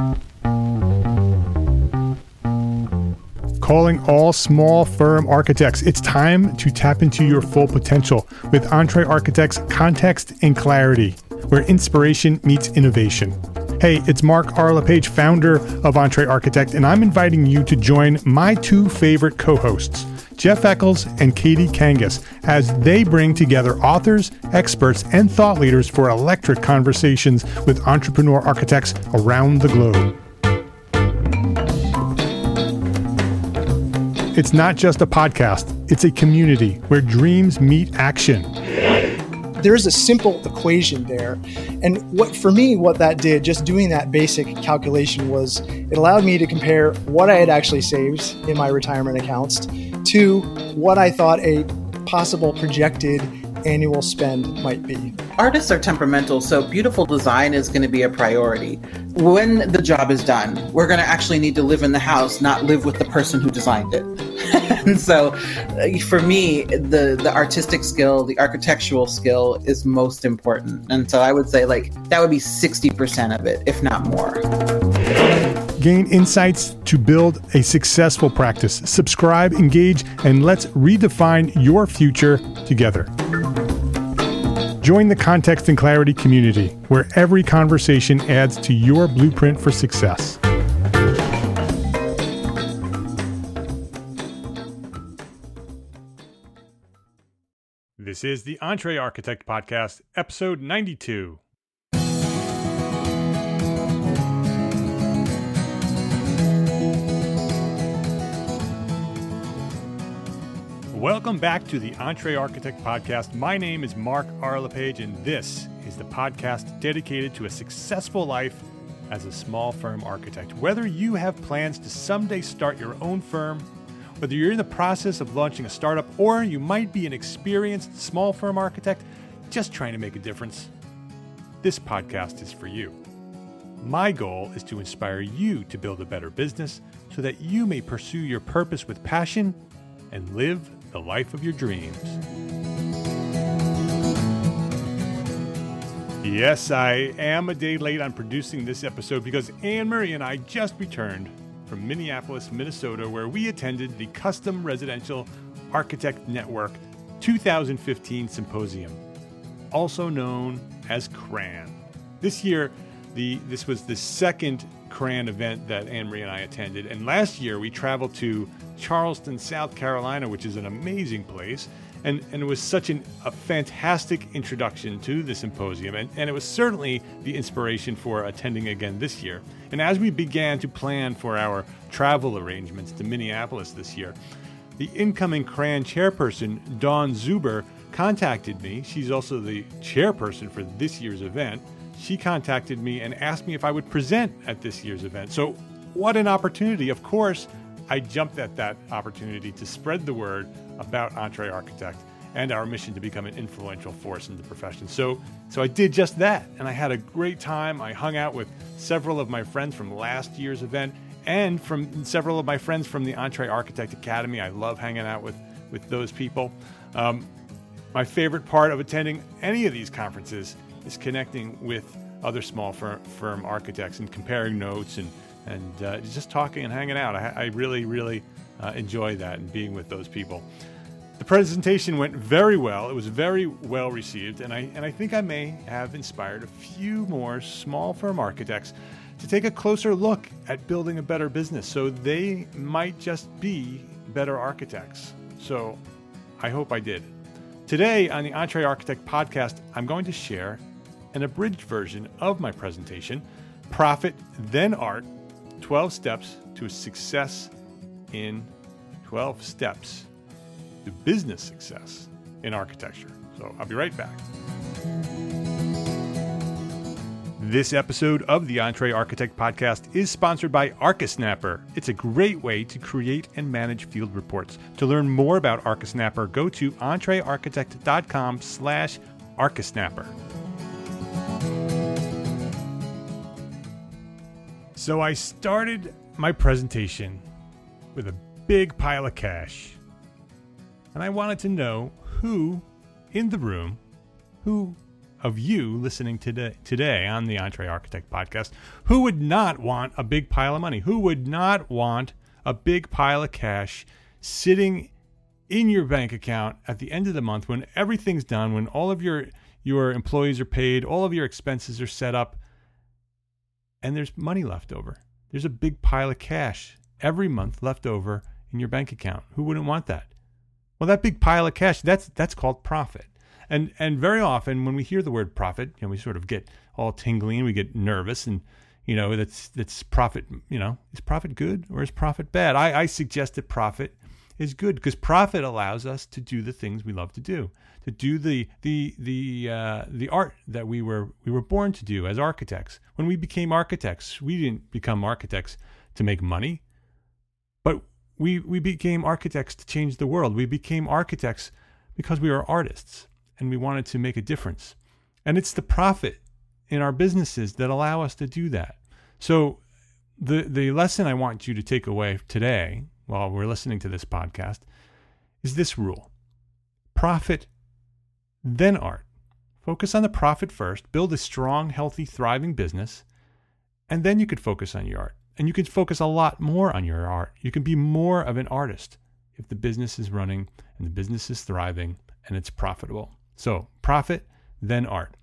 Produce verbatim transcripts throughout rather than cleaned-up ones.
Calling all small firm architects. It's time to tap into your full potential with Entre Architects Context and Clarity, where inspiration meets innovation. Hey, it's Mark R. LePage, founder of Entre Architect, and I'm inviting you to join my two favorite co-hosts, Jeff Eccles and Katie Kangas, as they bring together authors, experts, and thought leaders for electric conversations with entrepreneur architects around the globe. It's not just a podcast, it's a community where dreams meet action. There's a simple equation there. And what for me, what that did, just doing that basic calculation, was it allowed me to compare what I had actually saved in my retirement accounts to what I thought a possible projected annual spend might be. Artists are temperamental, so beautiful design is going to be a priority. When the job is done, we're going to actually need to live in the house, not live with the person who designed it. And so uh, for me, the, the artistic skill, the architectural skill is most important. And so I would say like that would be sixty percent of it, if not more. Gain insights to build a successful practice. Subscribe, engage, and let's redefine your future together. Join the Context and Clarity community, where every conversation adds to your blueprint for success. This is the Entre Architect Podcast, episode ninety-two. Welcome back to the Entre Architect Podcast. My name is Mark R. LePage, and this is the podcast dedicated to a successful life as a small firm architect. Whether you have plans to someday start your own firm, whether you're in the process of launching a startup, or you might be an experienced small firm architect just trying to make a difference, this podcast is for you. My goal is to inspire you to build a better business so that you may pursue your purpose with passion and live the life of your dreams. Yes, I am a day late on producing this episode because Anne-Marie and I just returned from Minneapolis, Minnesota, where we attended the Custom Residential Architect Network two thousand fifteen Symposium, also known as CRAN. This year, the this was the second CRAN event that Anne-Marie and I attended, and last year we traveled to Charleston, South Carolina, which is an amazing place, and, and it was such an, a fantastic introduction to the symposium, and, and it was certainly the inspiration for attending again this year. And as we began to plan for our travel arrangements to Minneapolis this year, the incoming CRAN chairperson, Dawn Zuber, contacted me. She's also the chairperson for this year's event. She contacted me and asked me if I would present at this year's event. So what an opportunity. Of course, I jumped at that opportunity to spread the word about Entre Architect and our mission to become an influential force in the profession. So, so I did just that, and I had a great time. I hung out with several of my friends from last year's event and from several of my friends from the Entre Architect Academy. I love hanging out with, with those people. Um, my favorite part of attending any of these conferences is connecting with other small firm, firm architects and comparing notes and and uh, just talking and hanging out. I, I really, really uh, enjoy that and being with those people. The presentation went very well. It was very well received, and I and I think I may have inspired a few more small firm architects to take a closer look at building a better business so they might just be better architects. So I hope I did. Today on the Entre Architect Podcast, I'm going to share an abridged version of my presentation, Profit Then Art, twelve Steps to Success in twelve Steps to Business Success in Architecture. So I'll be right back. This episode of the Entre Architect Podcast is sponsored by ArchiSnapper. It's a great way to create and manage field reports. To learn more about ArchiSnapper, go to entrearchitect.com slash ArchiSnapper. So I started my presentation with a big pile of cash, and I wanted to know who in the room, who of you listening today, today on the Entre Architect podcast. Who would not want a big pile of money? Who would not want a big pile of cash sitting in your bank account at the end of the month when everything's done, when all of your, your employees are paid, all of your expenses are set up, and there's money left over? There's a big pile of cash every month left over in your bank account. Who wouldn't want that? Well, that big pile of cash, that's that's called profit. And and very often when we hear the word profit, you know, we sort of get all tingly and we get nervous, and you know, that's that's profit, you know, is profit good or is profit bad? I, I suggest that profit is good, because profit allows us to do the things we love to do, to do the the the uh, the art that we were we were born to do as architects. When we became architects, we didn't become architects to make money, but we we became architects to change the world. We became architects because we are artists and we wanted to make a difference. And it's the profit in our businesses that allow us to do that. So the the lesson I want you to take away today while we're listening to this podcast is this rule: profit, then art. Focus on the profit first, build a strong, healthy, thriving business, and then you could focus on your art. And you can focus a lot more on your art. You can be more of an artist if the business is running and the business is thriving and it's profitable. So profit, then art.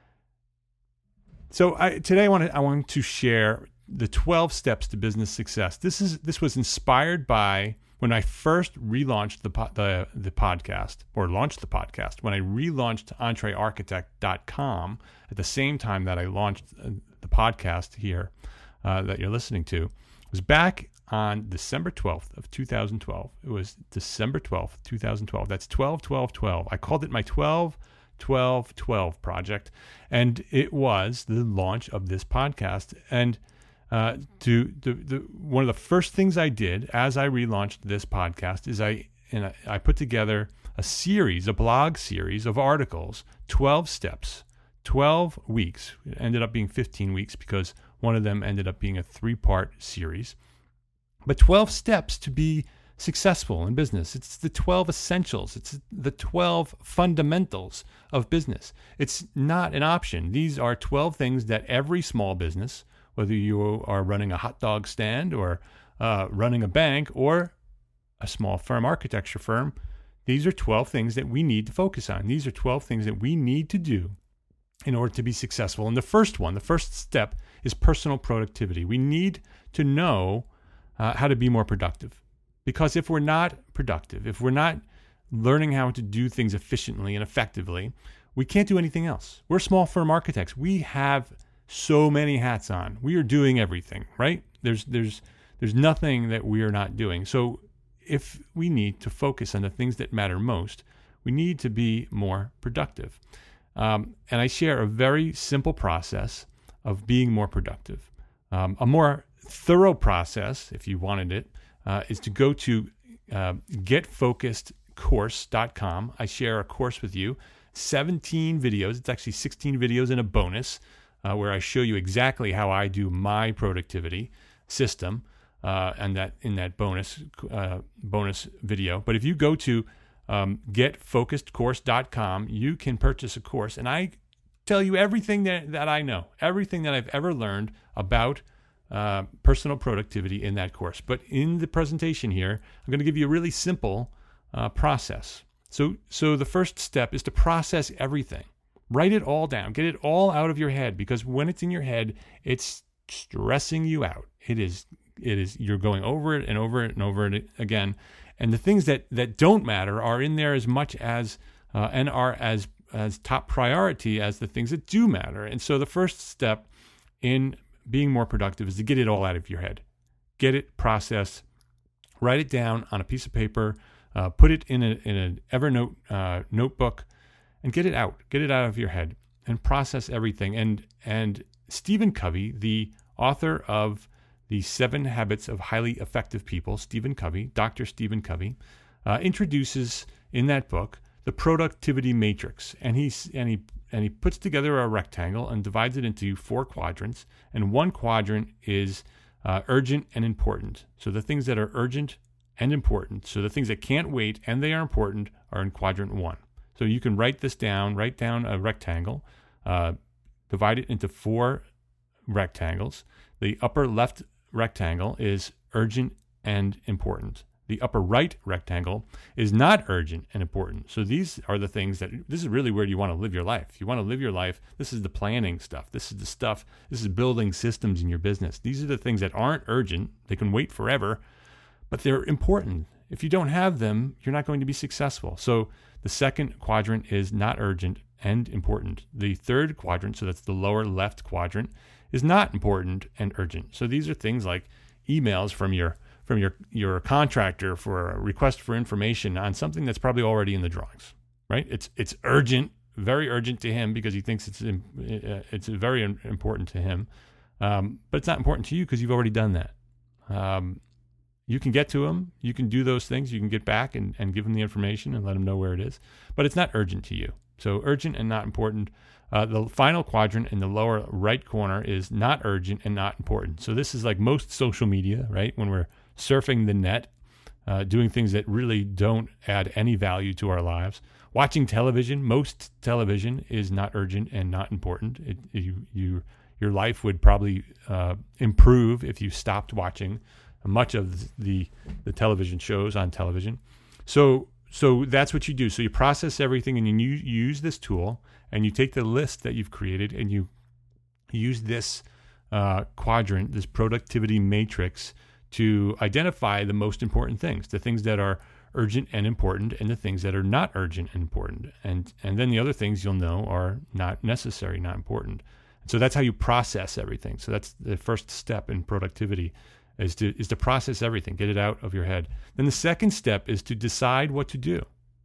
So I, today I want to I want to share the twelve steps to business success. This is this was inspired by when I first relaunched the the the podcast or launched the podcast. When I relaunched Entre Architect dot com at the same time that I launched the podcast here uh, that you're listening to, it was back on December twelfth of two thousand twelve. It was December twelfth, two thousand twelve. That's twelve twelve twelve. I called it my twelve twelve twelve project, and it was the launch of this podcast. And uh, to the, the one of the first things I did as I relaunched this podcast is I and I, I put together a series, a blog series of articles, twelve steps, twelve weeks. It ended up being fifteen weeks because one of them ended up being a three-part series. But twelve steps to be successful in business. It's the twelve essentials. It's the twelve fundamentals of business. It's not an option. These are twelve things that every small business, whether you are running a hot dog stand or uh, running a bank or a small firm, architecture firm, these are twelve things that we need to focus on. These are twelve things that we need to do in order to be successful. And the first one, the first step is personal productivity. We need to know uh, how to be more productive. Because if we're not productive, if we're not learning how to do things efficiently and effectively, we can't do anything else. We're small firm architects. We have so many hats on. We are doing everything, right? There's there's there's nothing that we are not doing. So if we need to focus on the things that matter most, we need to be more productive. Um, and I share a very simple process of being more productive. Um, a more thorough process, if you wanted it, uh, is to go to uh, get focused course dot com. I share a course with you, seventeen videos. It's actually sixteen videos and a bonus uh, where I show you exactly how I do my productivity system, uh, and that in that bonus uh, bonus video. But if you go to um, get focused course dot com, you can purchase a course, and I tell you everything that, that I know, everything that I've ever learned about uh, personal productivity in that course. But in the presentation here, I'm going to give you a really simple uh, process. So, so the first step is to process everything. Write it all down. Get it all out of your head, because when it's in your head, it's stressing you out. It is, it is, you're going over it and over it and over it again. And the things that, that don't matter are in there as much as, uh, and are as as top priority as the things that do matter. And so the first step in being more productive is to get it all out of your head. Get it processed, write it down on a piece of paper, uh, put it in, a, in an Evernote uh, notebook, and get it out. Get it out of your head and process everything. And, and Stephen Covey, the author of The Seven Habits of Highly Effective People, Stephen Covey, Doctor Stephen Covey, uh, introduces in that book the productivity matrix, and he's and he and he puts together a rectangle and divides it into four quadrants. And one quadrant is uh, urgent and important. So the things that are urgent and important, so the things that can't wait and they are important, are in quadrant one. So you can write this down. Write down a rectangle Uh, divide it into four rectangles. The upper left rectangle is urgent and important. The upper right rectangle is not urgent and important. So these are the things that, this is really where you want to live your life. You want to live your life. This is the planning stuff. This is the stuff, this is building systems in your business. These are the things that aren't urgent. They can wait forever, but they're important. If you don't have them, you're not going to be successful. So the second quadrant is not urgent and important. The third quadrant, so that's the lower left quadrant, is not important and urgent. So these are things like emails from your from your, your contractor for a request for information on something that's probably already in the drawings, right? It's it's urgent, very urgent to him because he thinks it's it's very important to him, um, but it's not important to you because you've already done that. Um, you can get to him, you can do those things, you can get back and, and give him the information and let him know where it is, but it's not urgent to you. So urgent and not important. Uh, the final quadrant in the lower right corner is not urgent and not important. So this is like most social media, right? When we're surfing the net, uh, doing things that really don't add any value to our lives. Watching television, most television is not urgent and not important. It, you, you, your life would probably uh, improve if you stopped watching much of the the television shows on television. So so that's what you do. So you process everything and you use this tool and you take the list that you've created and you use this uh, quadrant, this productivity matrix, to identify the most important things, the things that are urgent and important and the things that are not urgent and important. And and then the other things you'll know are not necessary, not important. So that's how you process everything. So that's the first step in productivity, is to is to process everything, get it out of your head. Then the second step is to decide what to do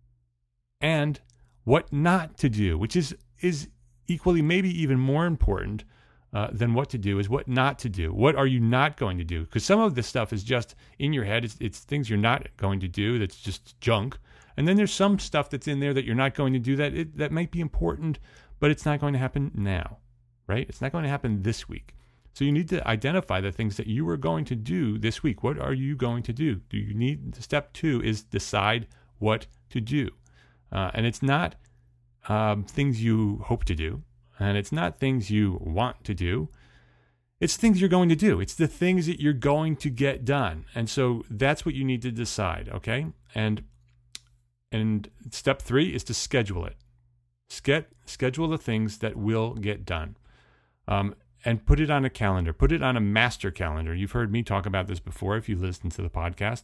and what not to do, which is is equally, maybe even more important uh, than what to do, is what not to do. What are you not going to do? Because some of this stuff is just in your head. It's, it's things you're not going to do that's just junk. And then there's some stuff that's in there that you're not going to do that it, that might be important, but it's not going to happen now, right? It's not going to happen this week. So you need to identify the things that you are going to do this week. What are you going to do? Do you need, step two is decide what to do. Uh, and it's not um, things you hope to do. And it's not things you want to do. It's things you're going to do. It's the things that you're going to get done. And so that's what you need to decide, okay? And and step three is to schedule it. Ske- schedule the things that will get done. Um, and put it on a calendar. Put it on a master calendar. You've heard me talk about this before if you've listened to the podcast.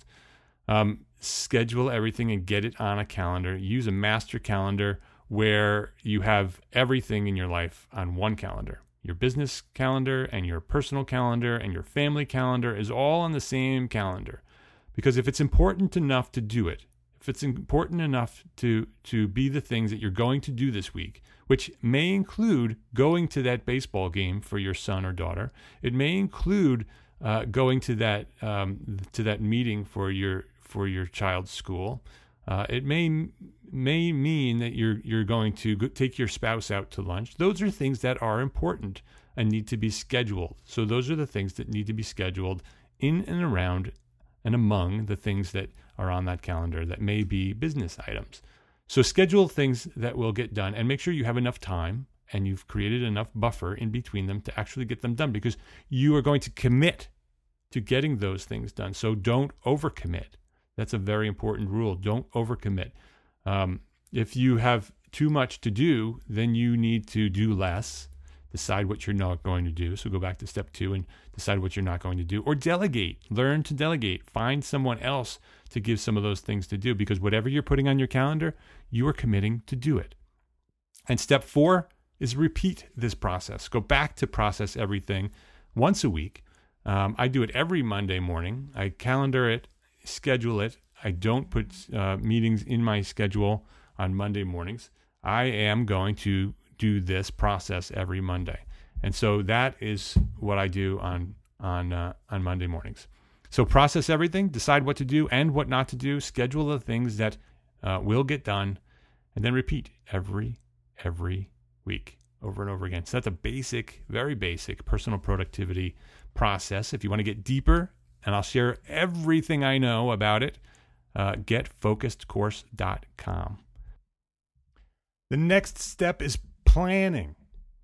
Um, schedule everything and get it on a calendar. Use a master calendar where you have everything in your life on one calendar. Your business calendar and your personal calendar and your family calendar is all on the same calendar. Because if it's important enough to do it, if it's important enough to, to be the things that you're going to do this week, which may include going to that baseball game for your son or daughter, it may include uh, going to that um, to that meeting for your for your child's school. Uh, it may may mean that you're you're going to go take your spouse out to lunch. Those are things that are important and need to be scheduled. So those are the things that need to be scheduled in and around and among the things that are on that calendar that may be business items. So schedule things that will get done and make sure you have enough time and you've created enough buffer in between them to actually get them done, because you are going to commit to getting those things done. So don't overcommit. That's a very important rule. Don't overcommit. Um, if you have too much to do, then you need to do less. Decide what you're not going to do. So go back to step two and decide what you're not going to do. Or delegate. Learn to delegate. Find someone else to give some of those things to do, because whatever you're putting on your calendar, you are committing to do it. And step four is repeat this process. Go back to process everything once a week. Um, I do it every Monday morning. I calendar it, schedule it. I don't put uh, meetings in my schedule on Monday mornings. I am going to do this process every Monday. And so that is what I do on on uh, on Monday mornings. So process everything, decide what to do and what not to do, schedule the things that uh, will get done, and then repeat every, every week over and over again. So that's a basic, very basic personal productivity process. If you want to get deeper, and I'll share everything I know about it, uh, get focused course dot com. The next step is planning.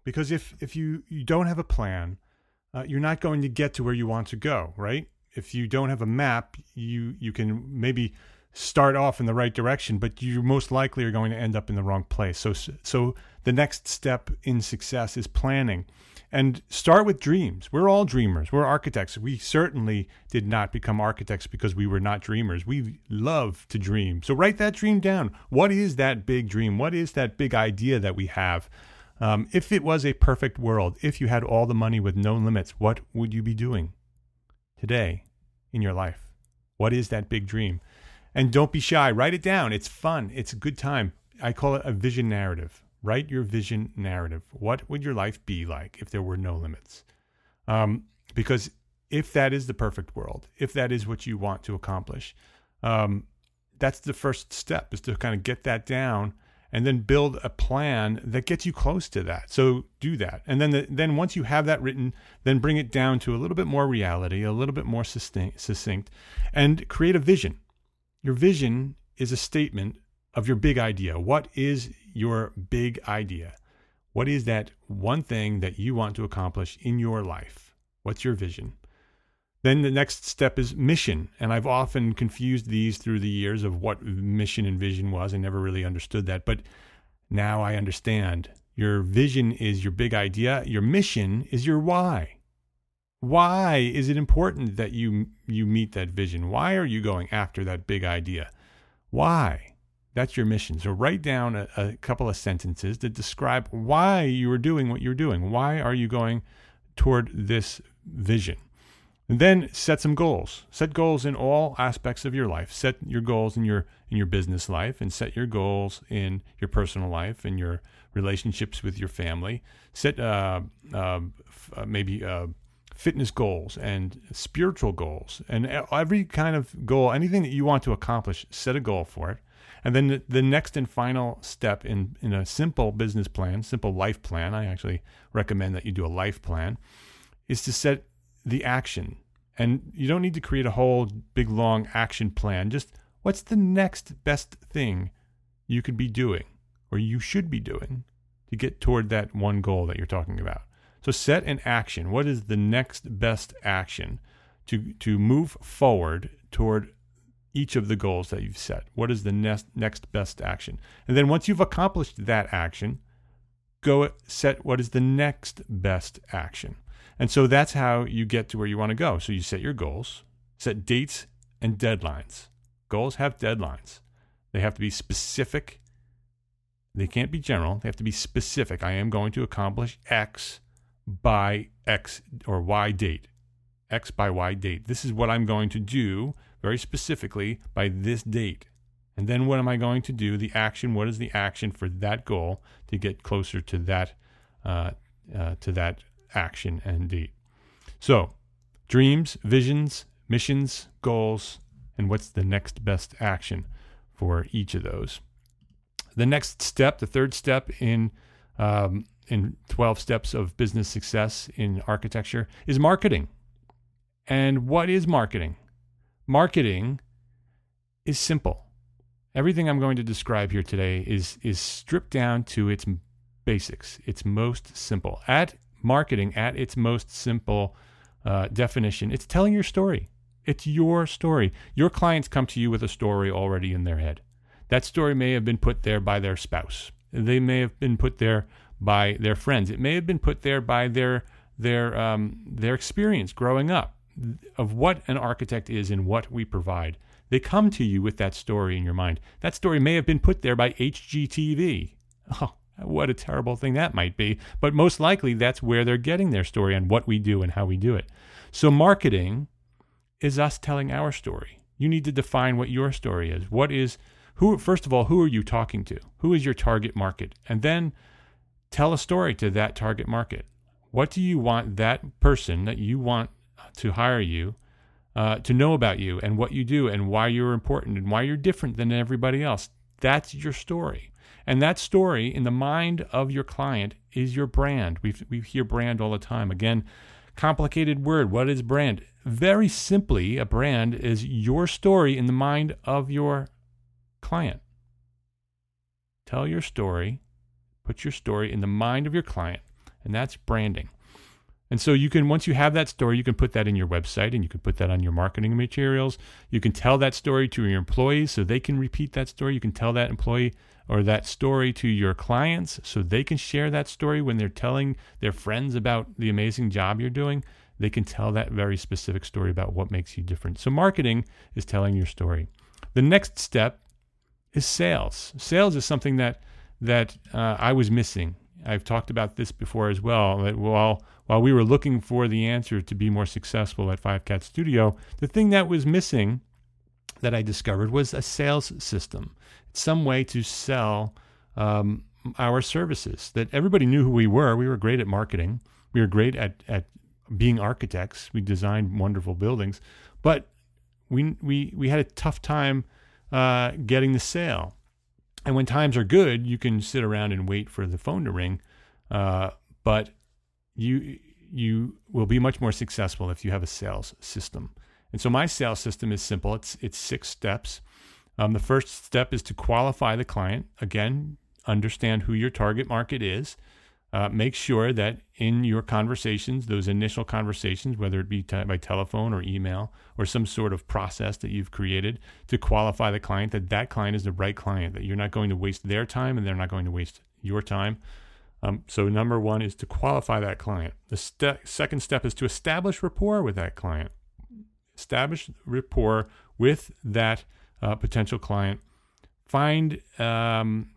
Because if, if you, you don't have a plan, uh, you're not going to get to where you want to go, right? If you don't have a map, you, you can maybe start off in the right direction, but you most likely are going to end up in the wrong place. So, so the next step in success is planning. And start with dreams. We're all dreamers. We're architects. We certainly did not become architects because we were not dreamers. We love to dream. So write that dream down. What is that big dream? What is that big idea that we have? Um, if it was a perfect world, if you had all the money with no limits, what would you be doing today in your life? What is that big dream? And don't be shy. Write it down. It's fun. It's a good time. I call it a vision narrative. Write your vision narrative. What would your life be like if there were no limits? Um, because if that is the perfect world, if that is what you want to accomplish, um, that's the first step, is to kind of get that down and then build a plan that gets you close to that. So do that. And then, the, then once you have that written, then bring it down to a little bit more reality, a little bit more succinct, and create a vision. Your vision is a statement of your big idea. What is your big idea? What is that one thing that you want to accomplish in your life? What's your vision? Then the next step is mission. And I've often confused these through the years of what mission and vision was. I never really understood that, but now I understand. Your vision is your big idea. Your mission is your why. Why is it important that you you meet that vision? Why are you going after that big idea? Why? That's your mission. So write down a, a couple of sentences that describe why you are doing what you're doing. Why are you going toward this vision? And then set some goals. Set goals in all aspects of your life. Set your goals in your in your business life, and set your goals in your personal life and your relationships with your family. Set uh, uh, f- uh, maybe uh, fitness goals and spiritual goals, and every kind of goal, anything that you want to accomplish, set a goal for it. And then the, the next and final step in, in a simple business plan, simple life plan, I actually recommend that you do a life plan, is to set the action. And you don't need to create a whole big, long action plan. Just what's the next best thing you could be doing or you should be doing to get toward that one goal that you're talking about? So set an action. What is the next best action to, to move forward toward each of the goals that you've set? What is the next next best action? And then once you've accomplished that action, go set what is the next best action. And so that's how you get to where you want to go. So you set your goals, set dates and deadlines. Goals have deadlines. They have to be specific. They can't be general. They have to be specific. I am going to accomplish X by X or Y date. X by Y date. This is what I'm going to do very specifically by this date. And then what am I going to do? The action, what is the action for that goal to get closer to that uh, uh, to that action and date? So dreams, visions, missions, goals, and what's the next best action for each of those? The next step, the third step in um, in twelve steps of business success in architecture is marketing. And what is marketing? Marketing is simple. Everything I'm going to describe here today is, is stripped down to its basics, its most simple. At marketing, at its most simple uh, definition, it's telling your story. It's your story. Your clients come to you with a story already in their head. That story may have been put there by their spouse. They may have been put there by their friends. It may have been put there by their their um, their experience growing up of what an architect is and what we provide. They come to you with that story in your mind. That story may have been put there by H G T V. Oh, what a terrible thing that might be. But most likely that's where they're getting their story on what we do and how we do it. So marketing is us telling our story. You need to define what your story is. What is, who? First of all, who are you talking to? Who is your target market? And then tell a story to that target market. What do you want that person that you want to hire you uh, to know about you and what you do and why you're important and why you're different than everybody else? That's your story. And that story in the mind of your client is your brand. We we hear brand all the time. Again, complicated word. What is brand? Very simply, a brand is your story in the mind of your client. Tell your story. Put your story in the mind of your client. and that's branding. And so you can, once you have that story, you can put that in your website and you can put that on your marketing materials. You can tell that story to your employees so they can repeat that story. You can tell that employee or that story to your clients so they can share that story when they're telling their friends about the amazing job you're doing. They can tell that very specific story about what makes you different. So marketing is telling your story. The next step is sales. Sales is something that that uh, I was missing. I've talked about this before as well, that while while we were looking for the answer to be more successful at Five Cat Studio, the thing that was missing that I discovered was a sales system, some way to sell um, our services, that everybody knew who we were. We were great at marketing. We were great at, at being architects. We designed wonderful buildings, but we we we had a tough time uh, getting the sale. And when times are good, you can sit around and wait for the phone to ring, uh, but you you will be much more successful if you have a sales system. And so my sales system is simple. It's it's six steps. Um, the first step is to qualify the client. Again, understand who your target market is. Uh, make sure that in your conversations, those initial conversations, whether it be t- by telephone or email or some sort of process that you've created to qualify the client, that that client is the right client, that you're not going to waste their time and they're not going to waste your time. Um, so number one is to qualify that client. The ste- second step is to establish rapport with that client. Establish rapport with that uh, potential client. Find um,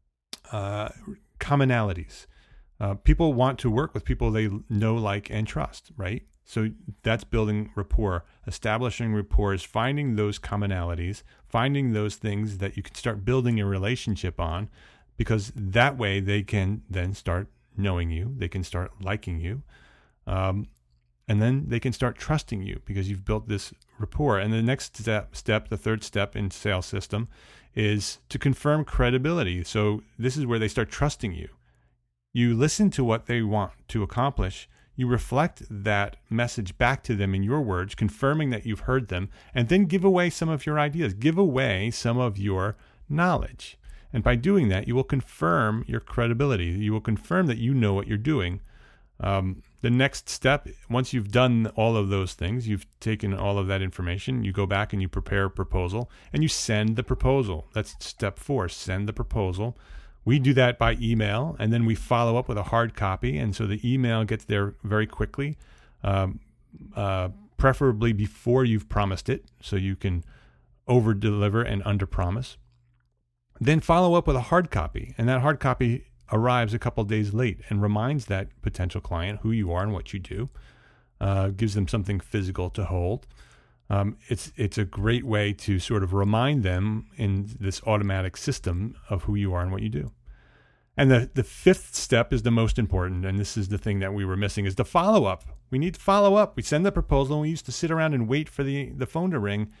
uh, commonalities. Uh, people want to work with people they know, like, and trust, right? So that's building rapport. Establishing rapport is finding those commonalities, finding those things that you can start building a relationship on, because that way they can then start knowing you, they can start liking you, um, and then they can start trusting you because you've built this rapport. And the next step, step, the third step in sales system is to confirm credibility. So this is where they start trusting you. You listen to what they want to accomplish. You reflect that message back to them in your words, confirming that you've heard them, and then give away some of your ideas. Give away some of your knowledge. And by doing that, you will confirm your credibility. You will confirm that you know what you're doing. Um, the next step, once you've done all of those things, you've taken all of that information, you go back and you prepare a proposal, and you send the proposal. That's step four, send the proposal. We do that by email, and then we follow up with a hard copy. And so the email gets there very quickly, um, uh, preferably before you've promised it, so you can over-deliver and under-promise. Then follow up with a hard copy, and that hard copy arrives a couple days late and reminds that potential client who you are and what you do, uh, gives them something physical to hold. Um, it's it's a great way to sort of remind them in this automatic system of who you are and what you do. And the, the fifth step is the most important, and this is the thing that we were missing, is the follow-up. We need to follow up. We send the proposal, and we used to sit around and wait for the, the phone to ring.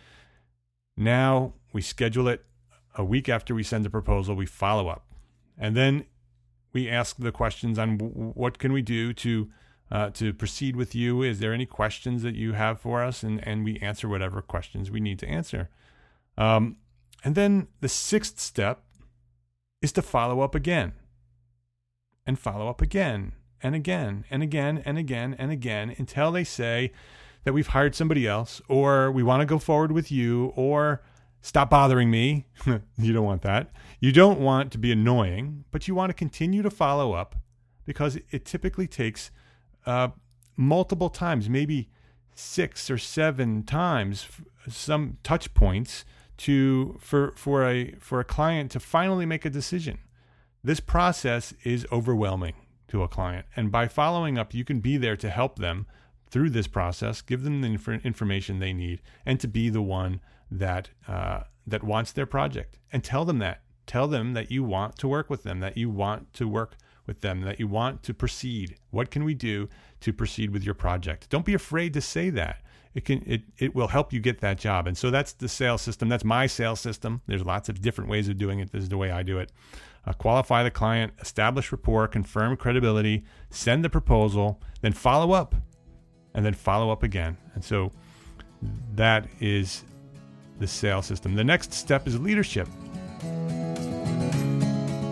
Now we schedule it a week after we send the proposal, we follow up. And then we ask the questions on w- what can we do to Uh, to proceed with you. Is there any questions that you have for us? And, and we answer whatever questions we need to answer. Um, and then the sixth step is to follow up again and follow up again and again and again and again and again until they say that we've hired somebody else, or we want to go forward with you, or stop bothering me. You don't want that. You don't want to be annoying, but you want to continue to follow up, because it typically takes Uh, multiple times, maybe six or seven times, some touch points to for for a for a client to finally make a decision. This process is overwhelming to a client, and by following up, you can be there to help them through this process, give them the inf- information they need, and to be the one that uh, that wants their project. And tell them that. Tell them that you want to work with them, that you want to work with them, that you want to proceed. What can we do to proceed with your project? Don't be afraid to say that. It can it it will help you get that job. And so that's the sales system. That's my sales system. There's lots of different ways of doing it. This is the way I do it. Uh, qualify the client, establish rapport, confirm credibility, send the proposal, then follow up, and then follow up again. And so that is the sales system. The next step is leadership.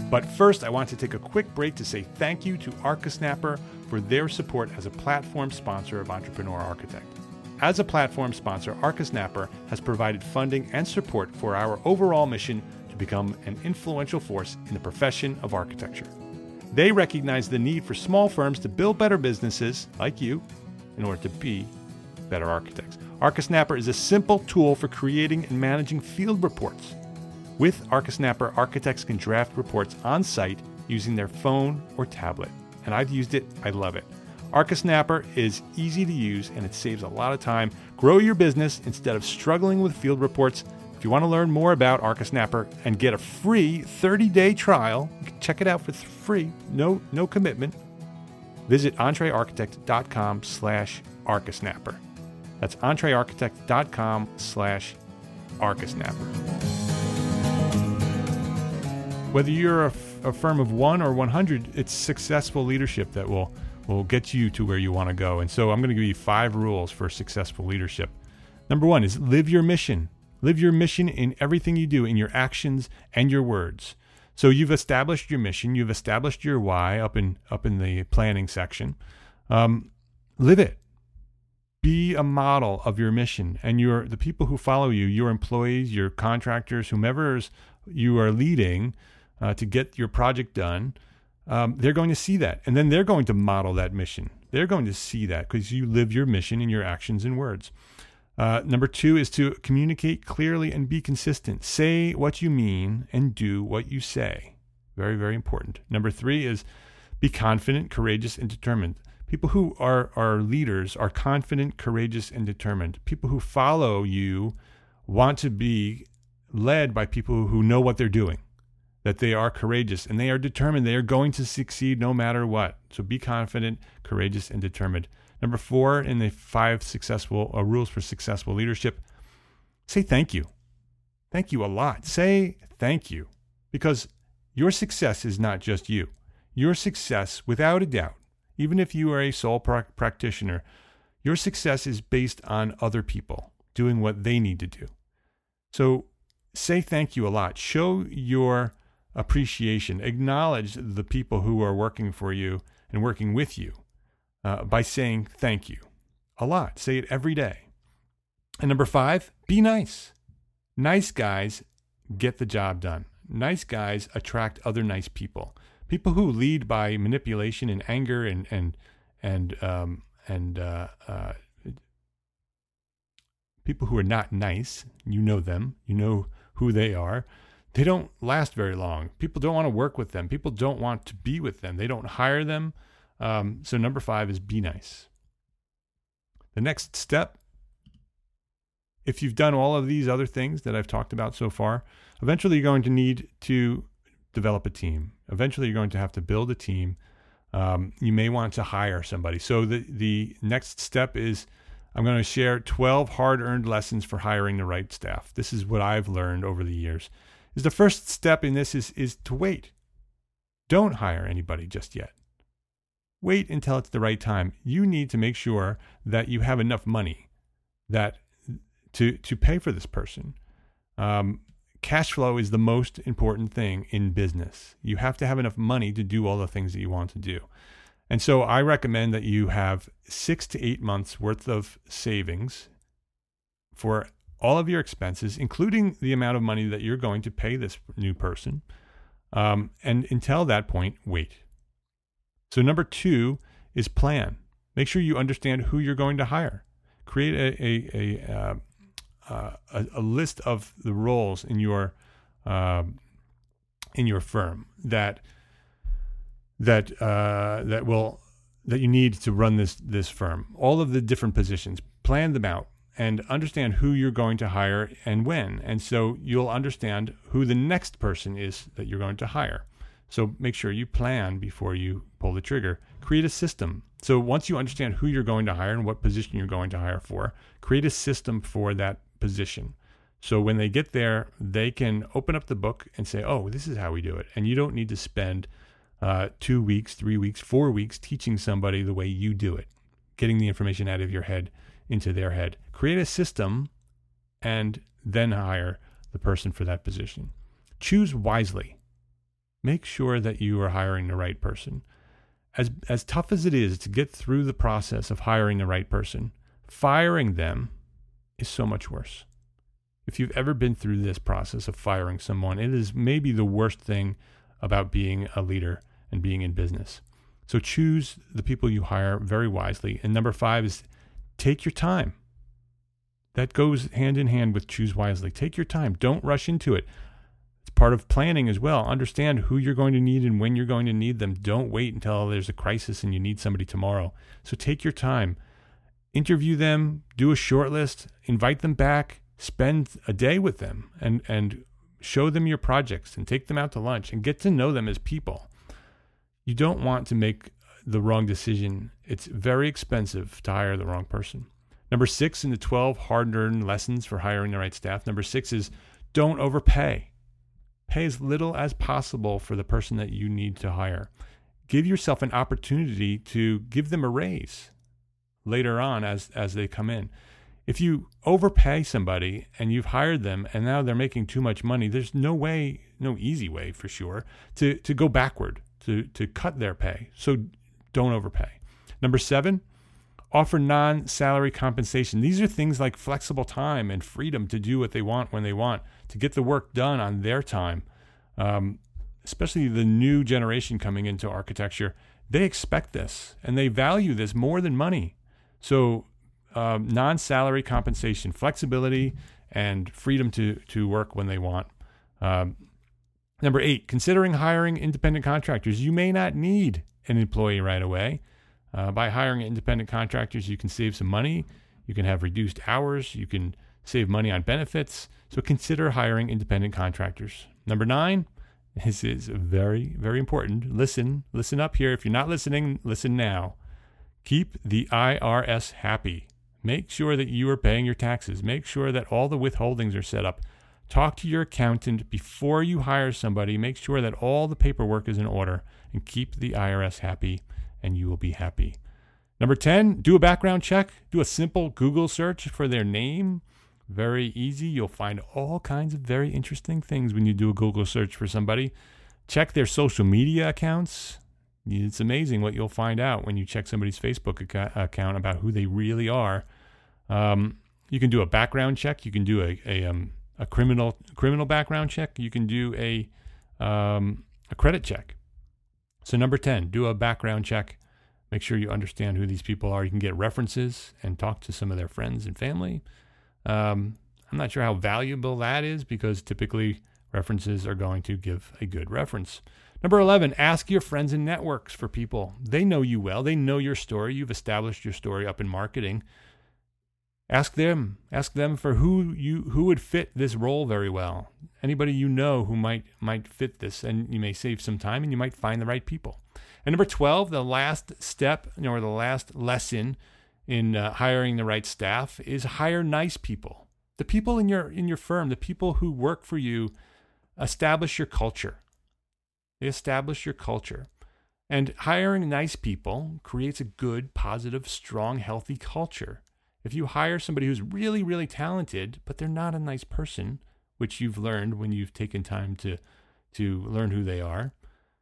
But first, I want to take a quick break to say thank you to ArcaSnapper for their support as a platform sponsor of Entrepreneur Architect. As a platform sponsor, ArcaSnapper has provided funding and support for our overall mission to become an influential force in the profession of architecture. They recognize the need for small firms to build better businesses, like you, in order to be better architects. ArcaSnapper is a simple tool for creating and managing field reports. With ArcaSnapper, architects can draft reports on site using their phone or tablet. And I've used it. I love it. ArcaSnapper is easy to use and it saves a lot of time. Grow your business instead of struggling with field reports. If you want to learn more about ArcaSnapper and get a free thirty-day trial, you can check it out for free, no no commitment. Visit entrearchitect.com slash ArcaSnapper. That's entrearchitect.com slash ArcaSnapper. Whether you're a, f- a firm of one or one hundred, it's successful leadership that will, will get you to where you want to go. And so I'm going to give you five rules for successful leadership. Number one is live your mission. Live your mission in everything you do, in your actions and your words. So you've established your mission. You've established your why up in up in the planning section. Um, live it. Be a model of your mission, and your the people who follow you, your employees, your contractors, whomever you are leading uh, to get your project done, um, they're going to see that, and then they're going to model that mission. They're going to see that because you live your mission in your actions and words. Uh, number two is to communicate clearly and be consistent. Say what you mean and do what you say. Very, very important. Number three is be confident, courageous, and determined. People who are, are leaders are confident, courageous, and determined. People who follow you want to be led by people who know what they're doing, that they are courageous, and they are determined. They are going to succeed no matter what. So be confident, courageous, and determined. Number four in the five successful uh, rules for successful leadership, say thank you. Thank you a lot. Say thank you, because your success is not just you. Your success, without a doubt, even if you are a sole pra- practitioner, your success is based on other people doing what they need to do. So say thank you a lot. Show your appreciation. Acknowledge the people who are working for you and working with you uh, by saying thank you a lot. Say it every day. And number five, be nice. Nice guys get the job done. Nice guys attract other nice people. People who lead by manipulation and anger and and and um, and uh, uh, people who are not nice, you know them, you know who they are. They don't last very long. People don't want to work with them. People don't want to be with them. They don't hire them. Um, so number five is be nice. The next step, if you've done all of these other things that I've talked about so far, eventually you're going to need to develop a team. Eventually you're going to have to build a team. Um, you may want to hire somebody. So the, the next step is I'm going to share twelve hard-earned lessons for hiring the right staff. This is what I've learned over the years. Is the first step in this is, is to wait. Don't hire anybody just yet. Wait until it's the right time. You need to make sure that you have enough money that to to pay for this person. Um, cash flow is the most important thing in business. You have to have enough money to do all the things that you want to do. And so I recommend that you have six to eight months worth of savings for all of your expenses, including the amount of money that you're going to pay this new person. Um, and until that point, wait. So number two is plan. Make sure you understand who you're going to hire. Create a a a, uh, uh, a, a list of the roles in your uh, in your firm that that uh, that will that you need to run this this firm. All of the different positions. Plan them out and understand who you're going to hire and when. And so you'll understand who the next person is that you're going to hire. So make sure you plan before you pull the trigger. Create a system. So once you understand who you're going to hire and what position you're going to hire for, create a system for that position. So when they get there, they can open up the book and say, oh, this is how we do it. And you don't need to spend uh, two weeks, three weeks, four weeks teaching somebody the way you do it, getting the information out of your head into their head. Create a system and then hire the person for that position. Choose wisely. make sure that you are hiring the right person. As as tough as it is to get through the process of hiring the right person, firing them is so much worse. If you've ever been through this process of firing someone, it is maybe the worst thing about being a leader and being in business. So choose the people you hire very wisely. And number five is take your time. That goes hand in hand with choose wisely. Take your time. Don't rush into it. It's part of planning as well. Understand who you're going to need and when you're going to need them. Don't wait until there's a crisis and you need somebody tomorrow. So take your time. Interview them, do a short list, invite them back, spend a day with them and, and show them your projects and take them out to lunch and get to know them as people. You don't want to make the wrong decision. It's very expensive to hire the wrong person. Number six in the twelve hard-earned lessons for hiring the right staff. Number six is don't overpay. Pay as little as possible for the person that you need to hire. Give yourself an opportunity to give them a raise later on as, as they come in. If you overpay somebody and you've hired them and now they're making too much money, there's no way, no easy way for sure, to, to go backward, to, to cut their pay. So don't overpay. Number seven, offer non-salary compensation. These are things like flexible time and freedom to do what they want when they want, to get the work done on their time. Um, especially the new generation coming into architecture, they expect this and they value this more than money. So um, non-salary compensation, flexibility, and freedom to, to work when they want. Um, number eight, considering hiring independent contractors. You may not need an employee right away. Uh, by hiring independent contractors, you can save some money. You can have reduced hours. You can save money on benefits. So consider hiring independent contractors. Number nine, this is very, very important. Listen, listen up here. If you're not listening, listen now. Keep the I R S happy. Make sure that you are paying your taxes. Make sure that all the withholdings are set up. Talk to your accountant before you hire somebody. Make sure that all the paperwork is in order and keep the I R S happy, and you will be happy. Number ten, do a background check. Do a simple Google search for their name. Very easy. You'll find all kinds of very interesting things when you do a Google search for somebody. Check their social media accounts. It's amazing what you'll find out when you check somebody's Facebook ac- account about who they really are. Um, you can do a background check. You can do a a, um, a criminal criminal background check. You can do a um, a credit check. So number ten, do a background check. Make sure you understand who these people are. You can get references and talk to some of their friends and family. Um, I'm not sure how valuable that is because typically references are going to give a good reference. Number eleven, ask your friends and networks for people. They know you well. They know your story. You've established your story up in marketing. Ask them. Ask them for who you who would fit this role very well. Anybody you know who might might fit this, and you may save some time and you might find the right people. And number twelve, the last step or the last lesson in uh, hiring the right staff is hire nice people. The people in your in your firm, the people who work for you, establish your culture. They establish your culture. And hiring nice people creates a good, positive, strong, healthy culture. If you hire somebody who's really, really talented, but they're not a nice person, which you've learned when you've taken time to to learn who they are,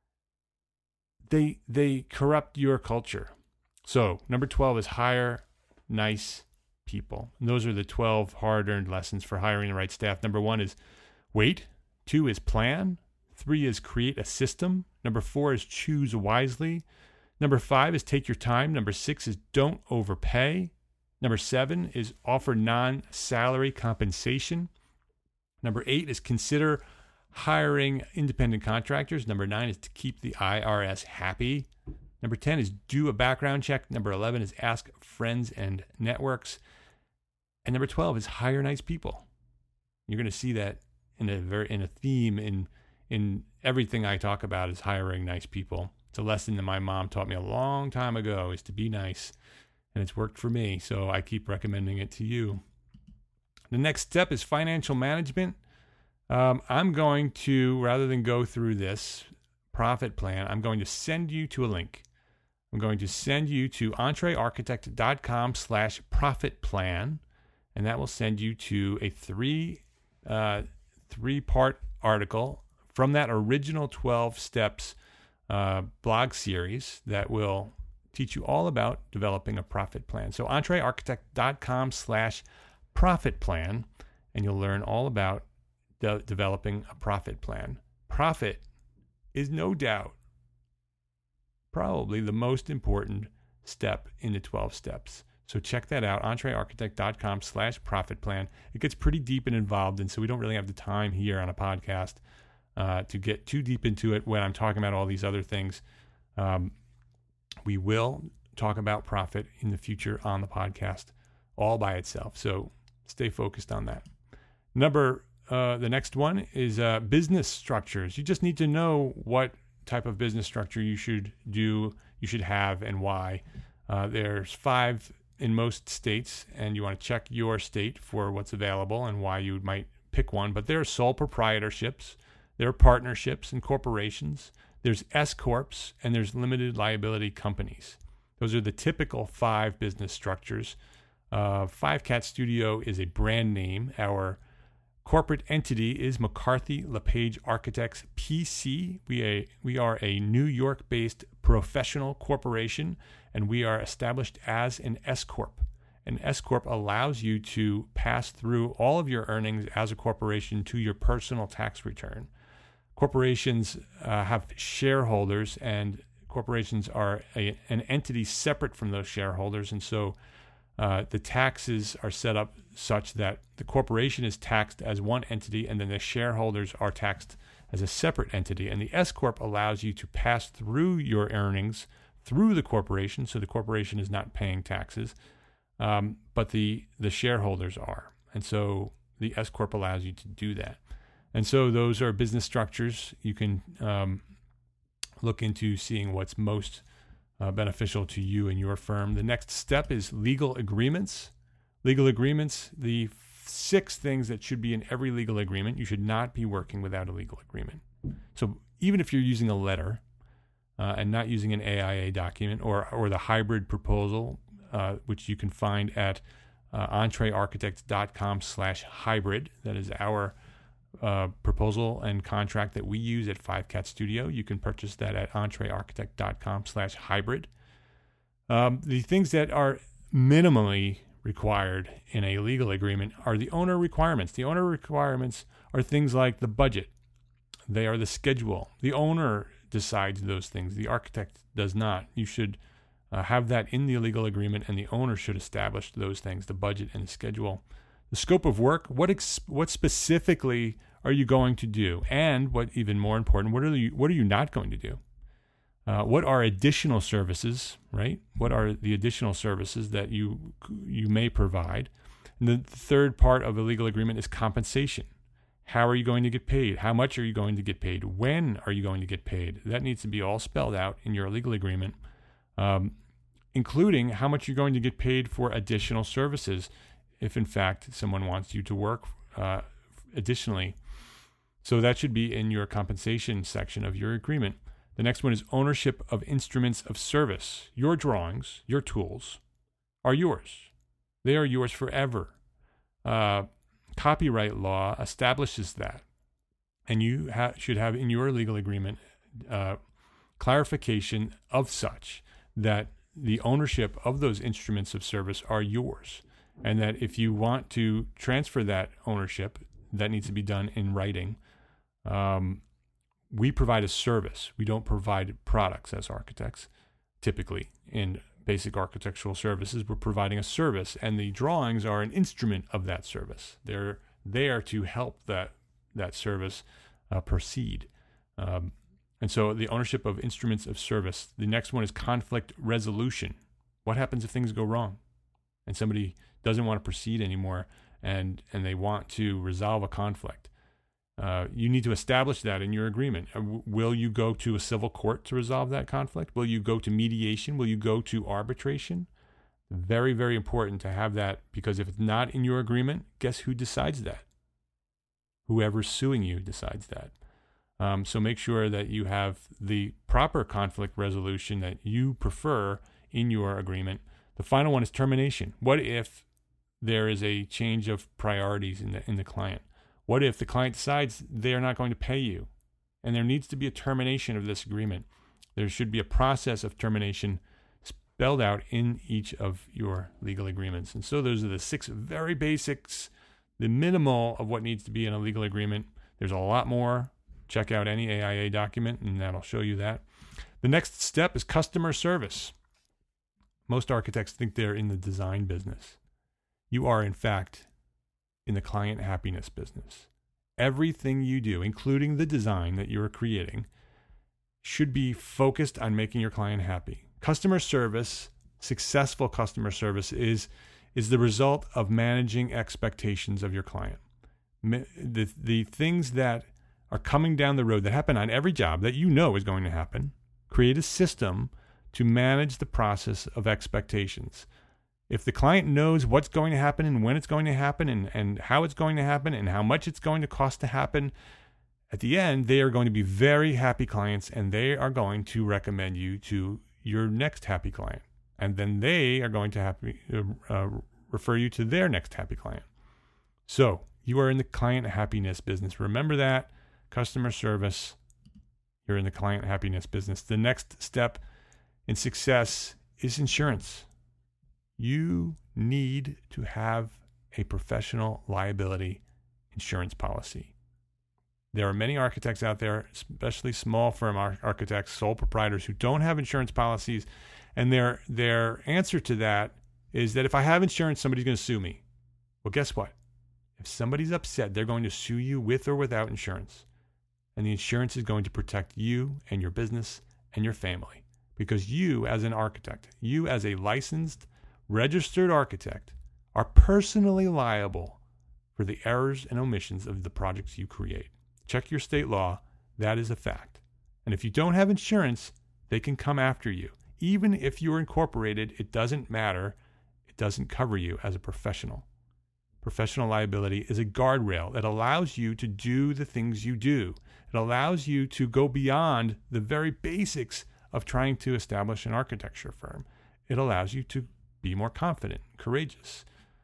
they they corrupt your culture. So number twelve is hire nice people. And those are the twelve hard-earned lessons for hiring the right staff. Number one is wait. Two is plan. Three is create a system. Number four is choose wisely. Number five is take your time. Number six is don't overpay. Number seven is offer non-salary compensation. Number eight is consider hiring independent contractors. Number nine is to keep the I R S happy. Number ten is do a background check. Number eleven is ask friends and networks. And number twelve is hire nice people. You're going to see that in a very in a theme in in everything I talk about is hiring nice people. It's a lesson that my mom taught me a long time ago, is to be nice. And it's worked for me, so I keep recommending it to you. The next step is financial management. Um, I'm going to, rather than go through this profit plan, I'm going to send you to a link. I'm going to send you to entrearchitect.com slash profit plan, and that will send you to a three, uh, three-part article from that original twelve steps uh, blog series that will teach you all about developing a profit plan. So entrearchitect.com slash profit plan, and you'll learn all about de- developing a profit plan. Profit is no doubt probably the most important step in the twelve steps. So check that out, entrearchitect.com slash profit plan. It gets pretty deep and involved, and so we don't really have the time here on a podcast uh, to get too deep into it when I'm talking about all these other things. Um, we will talk about profit in the future on the podcast all by itself. So stay focused on that. Number, uh, the next one is uh, business structures. You just need to know what type of business structure you should do, you should have, and why. Uh, there's five in most states, and you want to check your state for what's available and why you might pick one. But there are sole proprietorships, there are partnerships and corporations, there's S-corps, and there's limited liability companies. Those are the typical five business structures. Uh, Five Cat Studio is a brand name. Our corporate entity is McCarthy LePage Architects P C. We, a, we are a New York-based professional corporation, and we are established as an S-corp. An S-corp allows you to pass through all of your earnings as a corporation to your personal tax return. Corporations uh, have shareholders, and corporations are a, an entity separate from those shareholders, and so uh, the taxes are set up such that the corporation is taxed as one entity, and then the shareholders are taxed as a separate entity. And the S-corp allows you to pass through your earnings through the corporation, so the corporation is not paying taxes, um, but the the shareholders are, and so the S-corp allows you to do that. And so those are business structures. You can um, look into seeing what's most uh, beneficial to you and your firm. The next step is legal agreements. Legal agreements, the six things that should be in every legal agreement. You should not be working without a legal agreement. So even if you're using a letter uh, and not using an A I A document or, or the hybrid proposal, uh, which you can find at uh, entrearchitect.com slash hybrid. That is our Uh, proposal and contract that we use at Five Cat Studio. You can purchase that at entrearchitect.com slash hybrid. Um, the things that are minimally required in a legal agreement are the owner requirements. The owner requirements are things like the budget. They are the schedule. The owner decides those things. The architect does not. You should uh, have that in the legal agreement, and the owner should establish those things, the budget and the schedule. The scope of work, what ex- what specifically are you going to do? And what even more important, what are you what are you not going to do? Uh, what are additional services, right? What are the additional services that you you may provide? And the third part of a legal agreement is compensation. How are you going to get paid? How much are you going to get paid? When are you going to get paid? That needs to be all spelled out in your legal agreement, um, including how much you're going to get paid for additional services, if in fact someone wants you to work uh, additionally. So that should be in your compensation section of your agreement. The next one is ownership of instruments of service. Your drawings, your tools are yours. They are yours forever. Uh, copyright law establishes that. And you ha- should have in your legal agreement uh, clarification of such that the ownership of those instruments of service are yours. And that if you want to transfer that ownership, that needs to be done in writing. Um, we provide a service. We don't provide products as architects. Typically, in basic architectural services, we're providing a service, and the drawings are an instrument of that service. They're there to help that that service uh, proceed. Um, and so the ownership of instruments of service. The next one is conflict resolution. What happens if things go wrong and somebody doesn't want to proceed anymore, and and they want to resolve a conflict? Uh, you need to establish that in your agreement. Uh, w- will you go to a civil court to resolve that conflict? Will you go to mediation? Will you go to arbitration? Very, very important to have that, because if it's not in your agreement, guess who decides that? Whoever's suing you decides that. Um, so make sure that you have the proper conflict resolution that you prefer in your agreement. The final one is termination. What if there is a change of priorities in the in the client? What if the client decides they're not going to pay you? and there needs to be a termination of this agreement. There should be a process of termination spelled out in each of your legal agreements. And so those are the six very basics, the minimal of what needs to be in a legal agreement. There's a lot more. Check out any A I A document, and that'll show you that. The next step is customer service. Most architects think they're in the design business. You are, in fact, in the client happiness business. Everything you do, including the design that you're creating, should be focused on making your client happy. Customer service, successful customer service, is, is the result of managing expectations of your client. The, the things that are coming down the road that happen on every job that you know is going to happen, create a system to manage the process of expectations. If the client knows what's going to happen and when it's going to happen and, and how it's going to happen and how much it's going to cost to happen, at the end, they are going to be very happy clients, and they are going to recommend you to your next happy client. And then they are going to happy, uh, refer you to their next happy client. So you are in the client happiness business. Remember that. Customer service, you're in the client happiness business. The next step in success is insurance. You need to have a professional liability insurance policy. There are many architects out there, especially small firm architects, sole proprietors, who don't have insurance policies. And their their answer to that is that if I have insurance, somebody's going to sue me. Well, guess what? If somebody's upset, they're going to sue you with or without insurance. And the insurance is going to protect you and your business and your family. Because you, as an architect, you as a licensed, registered architect, are personally liable for the errors and omissions of the projects you create. Check your state law. That is a fact. And if you don't have insurance, they can come after you. Even if you're incorporated, it doesn't matter. It doesn't cover you as a professional. Professional liability is a guardrail that allows you to do the things you do. It allows you to go beyond the very basics of trying to establish an architecture firm. It allows you to be more confident, courageous.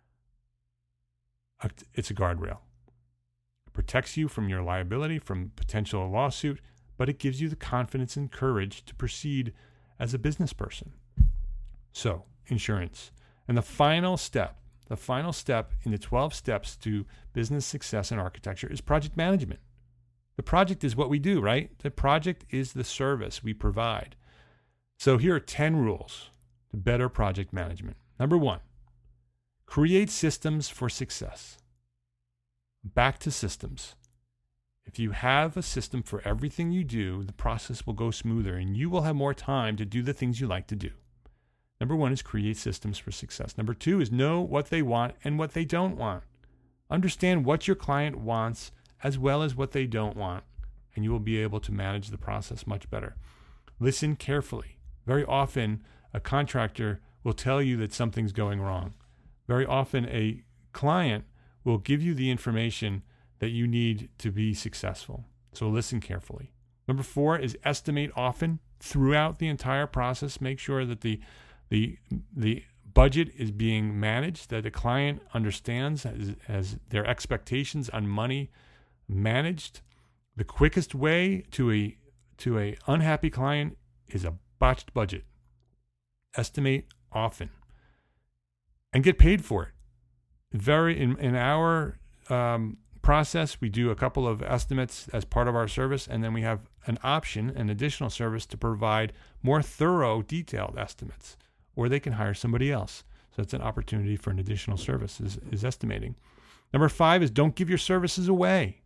It's a guardrail. It protects you from your liability, from potential lawsuit, but it gives you the confidence and courage to proceed as a business person. So, insurance. And the final step, the final step in the twelve steps to business success in architecture is project management. The project is what we do, right? The project is the service we provide. So here are ten rules to better project management. Number one, create systems for success. Back to systems. If you have a system for everything you do, the process will go smoother and you will have more time to do the things you like to do. Number one is create systems for success. Number two is know what they want and what they don't want. Understand what your client wants as well as what they don't want, and you will be able to manage the process much better. Listen carefully. Very often, a contractor will tell you that something's going wrong. Very often, a client will give you the information that you need to be successful. So listen carefully. Number four is estimate often throughout the entire process. Make sure that the the the budget is being managed, that the client understands, has, has their expectations on money managed. The quickest way to a to a unhappy client is a botched budget. Estimate often and get paid for it. Very in, in our um, process, we do a couple of estimates as part of our service, and then we have an option, an additional service to provide more thorough, detailed estimates, or they can hire somebody else. So it's an opportunity for an additional service is, is estimating. Number five is don't give your services away.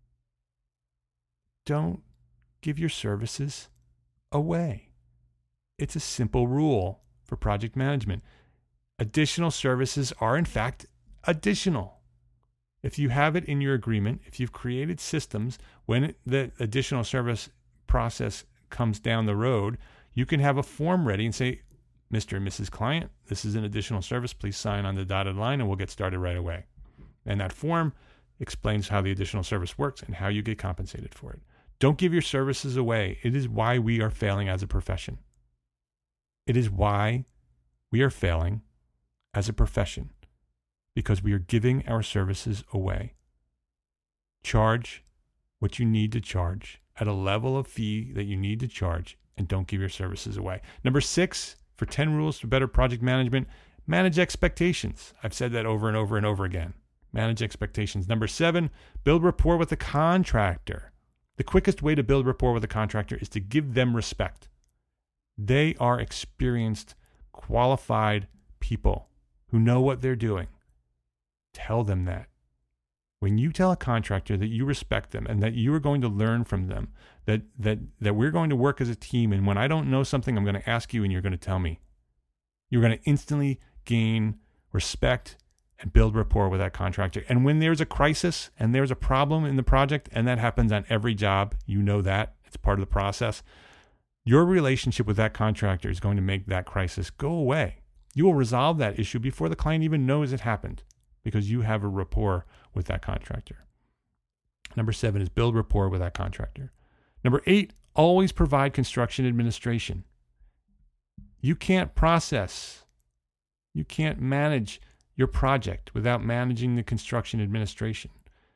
Don't give your services away. It's a simple rule for project management. Additional services are, in fact, additional. If you have it in your agreement, if you've created systems, when the additional service process comes down the road, you can have a form ready and say, Mister and Missus Client, this is an additional service. Please sign on the dotted line and we'll get started right away. And that form explains how the additional service works and how you get compensated for it. Don't give your services away. It is why we are failing as a profession. It is why we are failing as a profession, because we are giving our services away. Charge what you need to charge at a level of fee that you need to charge and don't give your services away. Number six, for ten rules for better project management, manage expectations. I've said that over and over and over again. Manage expectations. Number seven, build rapport with the contractor. The quickest way to build rapport with a contractor is to give them respect. They are experienced, qualified people who know what they're doing. Tell them that. When you tell a contractor that you respect them and that you are going to learn from them, that that that we're going to work as a team, and when I don't know something, I'm going to ask you and you're going to tell me, you're going to instantly gain respect and build rapport with that contractor. And when there's a crisis and there's a problem in the project, and that happens on every job, you know that, it's part of the process, your relationship with that contractor is going to make that crisis go away. You will resolve that issue before the client even knows it happened, because you have a rapport with that contractor. Number seven is build rapport with that contractor. Number eight, always provide construction administration. You can't process, you can't manage your project without managing the construction administration.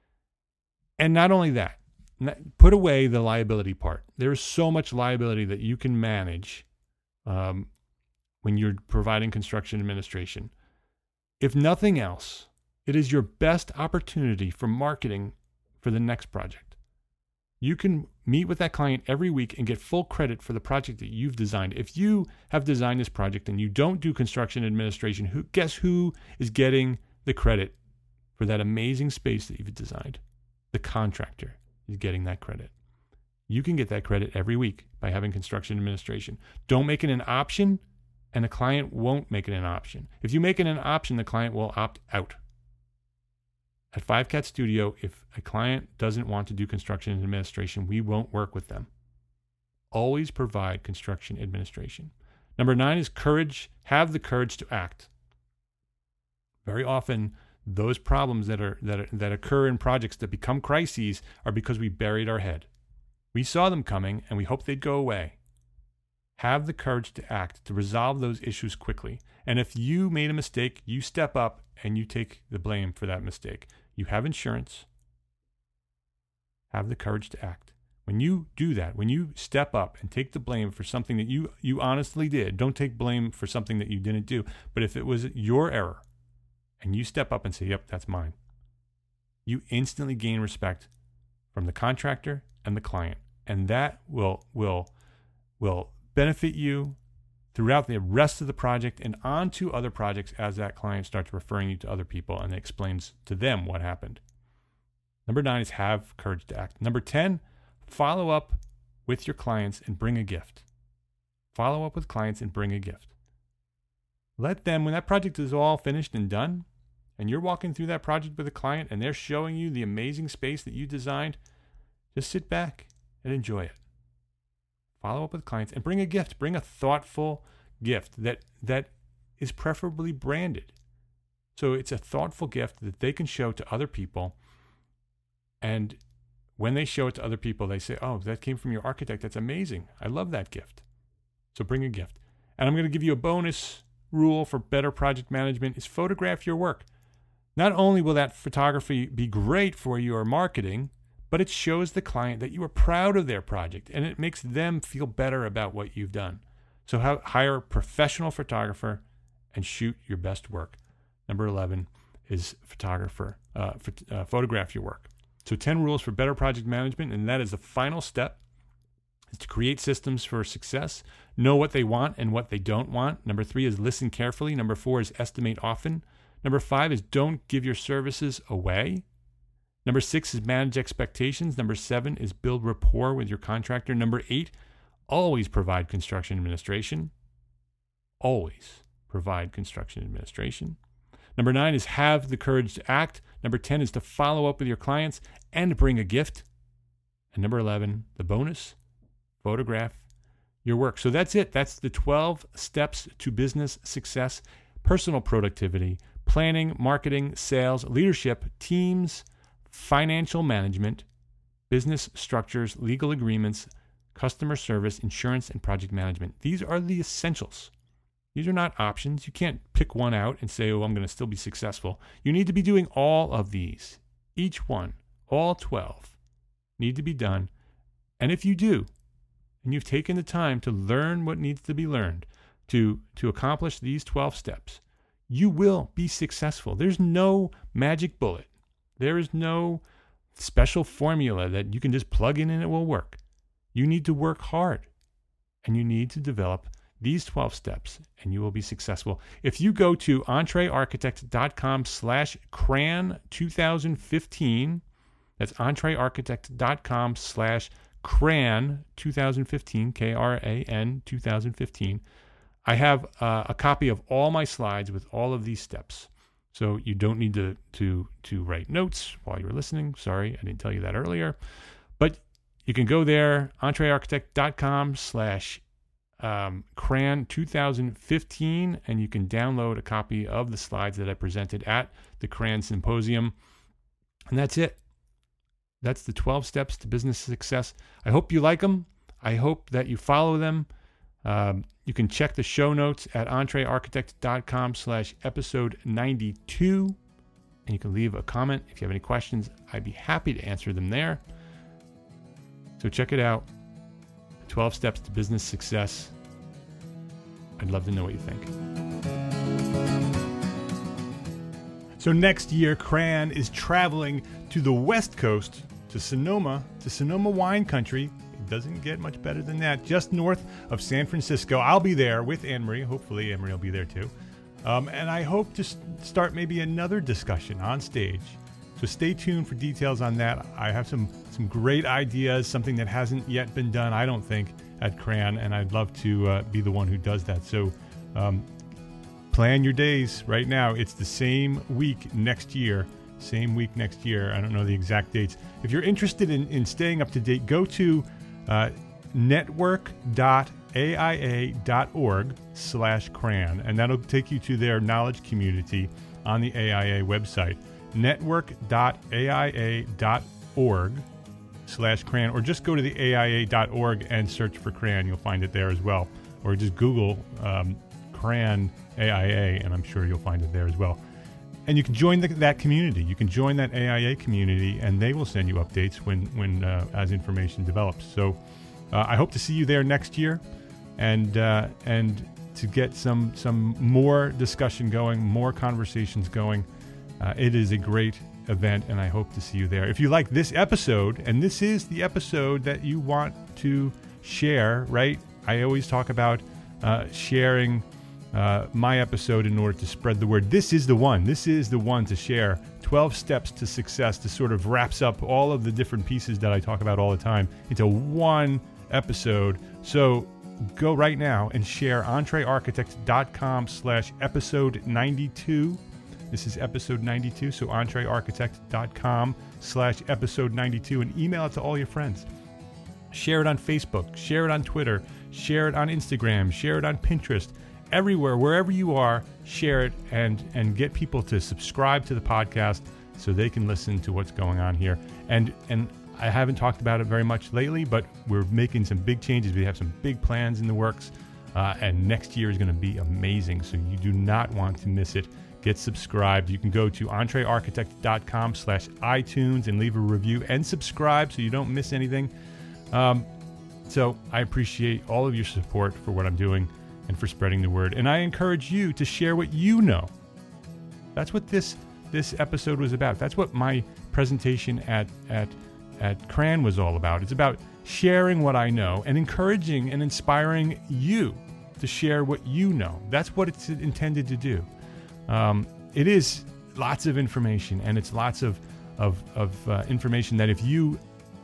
And not only that, put away the liability part. There's so much liability that you can manage um, when you're providing construction administration. If nothing else, it is your best opportunity for marketing for the next project. You can meet with that client every week and get full credit for the project that you've designed. If you have designed this project and you don't do construction administration, who guess who is getting the credit for that amazing space that you've designed? The contractor is getting that credit. You can get that credit every week by having construction administration. Don't make it an option, and the client won't make it an option. If you make it an option, the client will opt out. At Five Cat Studio, if a client doesn't want to do construction administration, we won't work with them. Always provide construction administration. Number nine is courage. Have the courage to act. Very often, those problems that are that are, that occur in projects that become crises are because we buried our head. We saw them coming and we hoped they'd go away. Have the courage to act, to resolve those issues quickly. And if you made a mistake, you step up and you take the blame for that mistake. You have insurance. Have the courage to act. When you do that, when you step up and take the blame for something that you, you honestly did, don't take blame for something that you didn't do. But if it was your error and you step up and say, yep, that's mine, you instantly gain respect from the contractor and the client. And that will will will benefit you throughout the rest of the project and on to other projects as that client starts referring you to other people and explains to them what happened. Number nine is have courage to act. Number ten, follow up with your clients and bring a gift. Follow up with clients and bring a gift. Let them, when that project is all finished and done, and you're walking through that project with a client and they're showing you the amazing space that you designed, just sit back and enjoy it. Follow up with clients and bring a gift. Bring a thoughtful gift that that is preferably branded. So it's a thoughtful gift that they can show to other people. And when they show it to other people, they say, oh, that came from your architect. That's amazing. I love that gift. So bring a gift. And I'm going to give you a bonus rule for better project management is photograph your work. Not only will that photography be great for your marketing, but it shows the client that you are proud of their project and it makes them feel better about what you've done. So ha- hire a professional photographer and shoot your best work. Number eleven is photographer, uh, ph- uh, photograph your work. So ten rules for better project management, and that is the final step, is to create systems for success, know what they want and what they don't want. Number three is listen carefully. Number four is estimate often. Number five is don't give your services away. Number six is manage expectations. Number seven is build rapport with your contractor. Number eight, always provide construction administration. Always provide construction administration. Number nine is have the courage to act. Number ten is to follow up with your clients and bring a gift. And number eleven, the bonus, photograph your work. So that's it. That's the twelve steps to business success, personal productivity, planning, marketing, sales, leadership, teams, financial management, business structures, legal agreements, customer service, insurance, and project management. These are the essentials. These are not options. You can't pick one out and say, oh, I'm going to still be successful. You need to be doing all of these. Each one, all twelve, need to be done And if you do, and you've taken the time to learn what needs to be learned to, to accomplish these twelve steps, you will be successful. There's no magic bullet. There is no special formula that you can just plug in and it will work. You need to work hard, and you need to develop these twelve steps, and you will be successful. If you go to entrearchitect.com slash cran 2015, that's entrearchitect.com slash cran 2015, K R A N two thousand fifteen. I have uh, a copy of all my slides with all of these steps. So you don't need to, to, to write notes while you're listening. Sorry, I didn't tell you that earlier. But you can go there, entrearchitect.com slash um, cran 2015, and you can download a copy of the slides that I presented at the CRAN Symposium. And that's it. That's the twelve steps to business success. I hope you like them. I hope that you follow them. Um, you can check the show notes at entrearchitect.com slash episode 92. And you can leave a comment if you have any questions. I'd be happy to answer them there. So check it out. twelve steps to business success. I'd love to know what you think. So next year, CRAN is traveling to the West Coast, to Sonoma, to Sonoma wine country. It doesn't get much better than that. Just north of San Francisco. I'll be there with Anne-Marie. Hopefully Anne-Marie will be there too. Um, and I hope to start maybe another discussion on stage. So stay tuned for details on that. I have some, some great ideas, something that hasn't yet been done, I don't think, at CRAN, and I'd love to uh, be the one who does that. So um, plan your days right now. It's the same week next year. Same week next year. I don't know the exact dates. If you're interested in, in staying up to date, go to uh, network.aia.org slash CRAN, and that'll take you to their knowledge community on the A I A website. network.aia.org slash CRAN, or just go to the A I A dot org and search for CRAN. You'll find it there as well. Or just Google um, CRAN A I A, and I'm sure you'll find it there as well. And you can join the, that community. You can join that A I A community, and they will send you updates when, when uh, as information develops. So uh, I hope to see you there next year, and uh, and to get some some more discussion going, more conversations going. Uh, it is a great event, and I hope to see you there. If you like this episode, and this is the episode that you want to share, right? I always talk about uh, sharing uh, my episode in order to spread the word. This is the one. This is the one to share. twelve Steps to Success to sort of wraps up all of the different pieces that I talk about all the time into one episode. So go right now and share entrearchitect.com slash episode 92. This is episode ninety-two, so entrearchitect.com slash episode 92, and email it to all your friends. Share it on Facebook, share it on Twitter, share it on Instagram, share it on Pinterest. Everywhere, wherever you are, share it and, and get people to subscribe to the podcast so they can listen to what's going on here. And and I haven't talked about it very much lately, but we're making some big changes. We have some big plans in the works, uh, and next year is going to be amazing, so you do not want to miss it. Get subscribed. You can go to entrearchitect.com slash iTunes and leave a review and subscribe so you don't miss anything. Um, so I appreciate all of your support for what I'm doing and for spreading the word. And I encourage you to share what you know. That's what this this episode was about. That's what my presentation at at at CRAN was all about. It's about sharing what I know and encouraging and inspiring you to share what you know. That's what it's intended to do. Um, it is lots of information, and it's lots of of, of uh, information that if you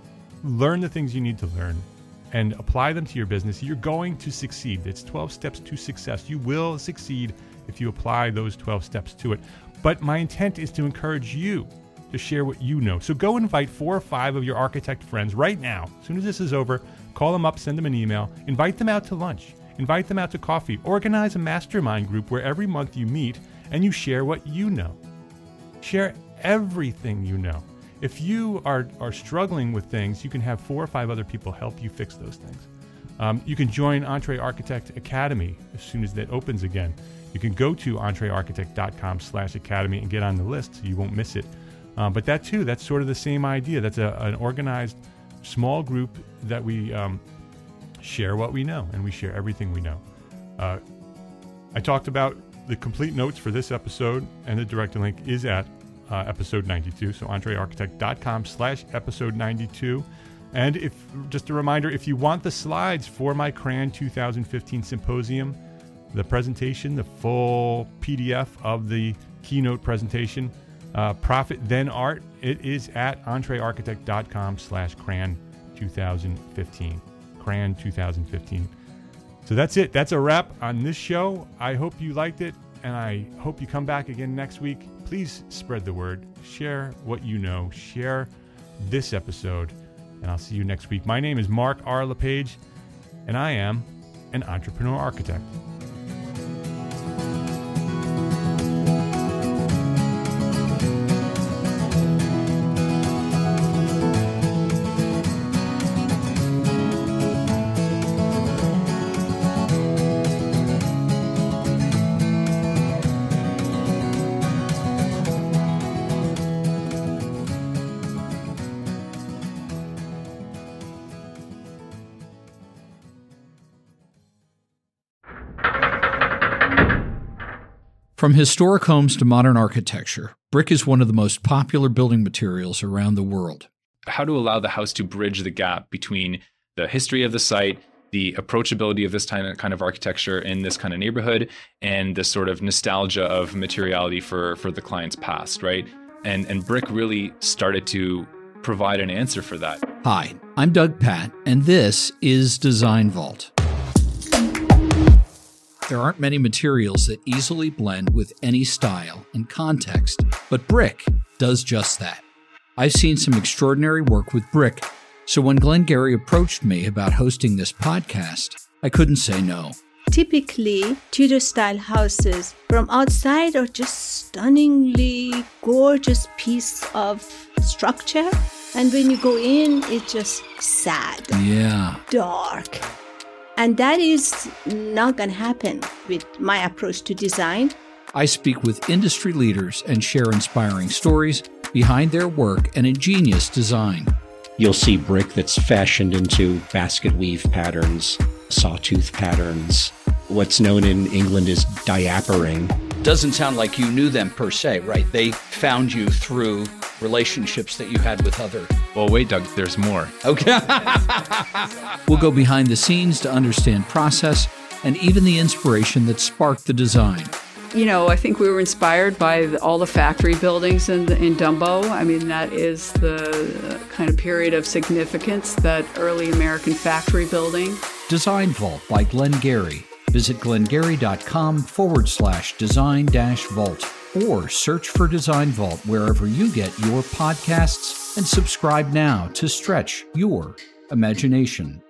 learn the things you need to learn and apply them to your business, you're going to succeed. It's twelve steps to success. You will succeed if you apply those twelve steps to it. But my intent is to encourage you to share what you know. So go invite four or five of your architect friends right now. As soon as this is over, call them up, send them an email, invite them out to lunch, invite them out to coffee, organize a mastermind group where every month you meet and you share what you know. Share everything you know. If you are, are struggling with things, you can have four or five other people help you fix those things. Um, you can join EntreArchitect Academy as soon as that opens again. You can go to entrearchitect.com slash academy and get on the list so you won't miss it. Um, but that too, that's sort of the same idea. That's a, an organized small group that we um, share what we know, and we share everything we know. Uh, I talked about the complete notes for this episode, and the direct link is at uh, episode ninety-two. So entrearchitect.com slash episode ninety-two. And if just a reminder, if you want the slides for my C R A N twenty fifteen symposium, the presentation, the full P D F of the keynote presentation, uh, Profit Then Art, it is at entrearchitect.com slash CRAN 2015. CRAN twenty fifteen. So that's it. That's a wrap on this show. I hope you liked it, and I hope you come back again next week. Please spread the word. Share what you know. Share this episode, and I'll see you next week. My name is Mark R. LePage, and I am an entrepreneur architect. From historic homes to modern architecture, brick is one of the most popular building materials around the world. How to allow the house to bridge the gap between the history of the site, the approachability of this kind of architecture in this kind of neighborhood, and the sort of nostalgia of materiality for, for the client's past, right? And, and brick really started to provide an answer for that. Hi, I'm Doug Patt, and this is Design Vault. There aren't many materials that easily blend with any style and context, but brick does just that. I've seen some extraordinary work with brick, so when Glenn Gary approached me about hosting this podcast, I couldn't say no. Typically, Tudor-style houses from outside are just stunningly gorgeous piece of structure, and when you go in, it's just sad, yeah, dark. And that is not going to happen with my approach to design. I speak with industry leaders and share inspiring stories behind their work and ingenious design. You'll see brick that's fashioned into basket weave patterns, sawtooth patterns. What's known in England as diapering. Doesn't sound like you knew them per se, right? They found you through relationships that you had with other... Well, wait, Doug, there's more. Okay. We'll go behind the scenes to understand process and even the inspiration that sparked the design. You know, I think we were inspired by the, all the factory buildings in, in Dumbo. I mean, that is the kind of period of significance, that early American factory building. Design Vault by Glenn Gary. Visit glengary.com forward slash design dash vault or search for Design Vault wherever you get your podcasts and subscribe now to stretch your imagination.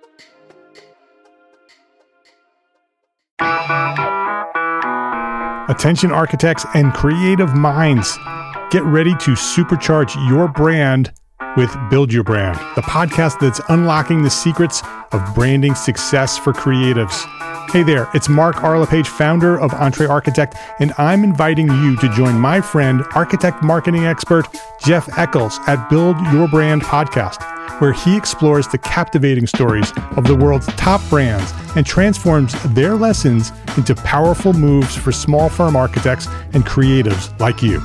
Attention architects and creative minds, get ready to supercharge your brand with Build Your Brand, the podcast that's unlocking the secrets of branding success for creatives. Hey there, it's Mark R. LePage, founder of Entre Architect, and I'm inviting you to join my friend, architect marketing expert Jeff Eccles at Build Your Brand podcast, where he explores the captivating stories of the world's top brands and transforms their lessons into powerful moves for small firm architects and creatives like you.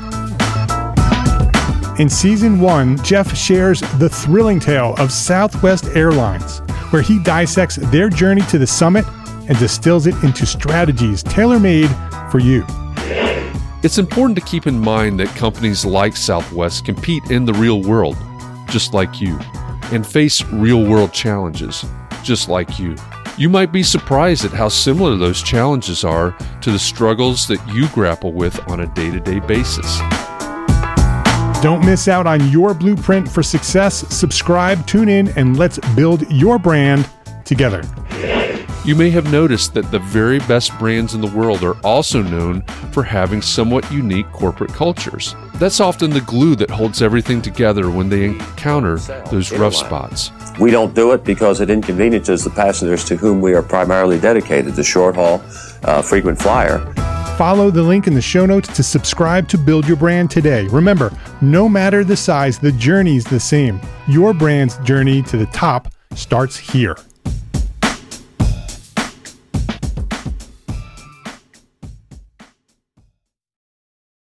In season one, Jeff shares the thrilling tale of Southwest Airlines, where he dissects their journey to the summit and distills it into strategies tailor-made for you. It's important to keep in mind that companies like Southwest compete in the real world, just like you, and face real-world challenges, just like you. You might be surprised at how similar those challenges are to the struggles that you grapple with on a day-to-day basis. Don't miss out on your blueprint for success. Subscribe, tune in, and let's build your brand together. You may have noticed that the very best brands in the world are also known for having somewhat unique corporate cultures. That's often the glue that holds everything together when they encounter those rough spots. We don't do it because it inconveniences the passengers to whom we are primarily dedicated, the short haul, uh, frequent flyer. Follow the link in the show notes to subscribe to Build Your Brand today. Remember, no matter the size, the journey's the same. Your brand's journey to the top starts here.